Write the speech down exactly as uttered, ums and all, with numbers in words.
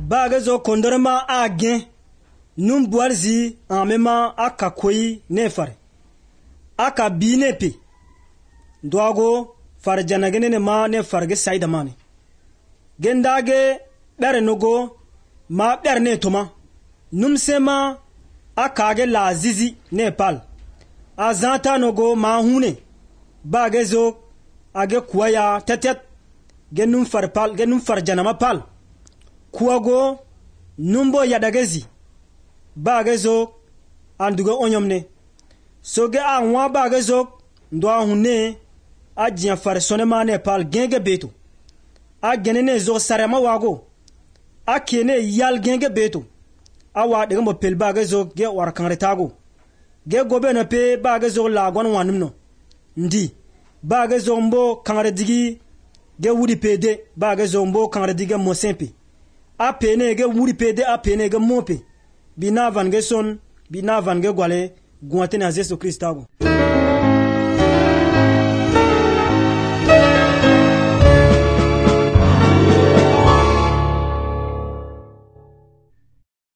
baga zo kondorma a gen num boarzi amema aka koyi ne fare aka bine pe doago far janagene ne ma ne farge saida mane gendage bere nogo ma bere ne toma num sema aka ge la zizi ne pal azanta nogo ma hune baga zo age kuaya tetet genum far pal genum far janama pal kuago numbo yadagezi bagezo andugo onyomne soge a nwa bagezo ndo ahune a jian far sonema ne pal genge beto a genene zo sarama wago a kene yal genge beto a wa de mo pel bagezo ge war kan retago ge gobe na pe bagezo la gon wanumno ndi bagezo mbo kan digi ge wudi pede bagezo mbo kan digi mo sempe a pene ge wuri pede a pene ge mope bina van ge son bina van ge gwale guante na Yesu Kristago.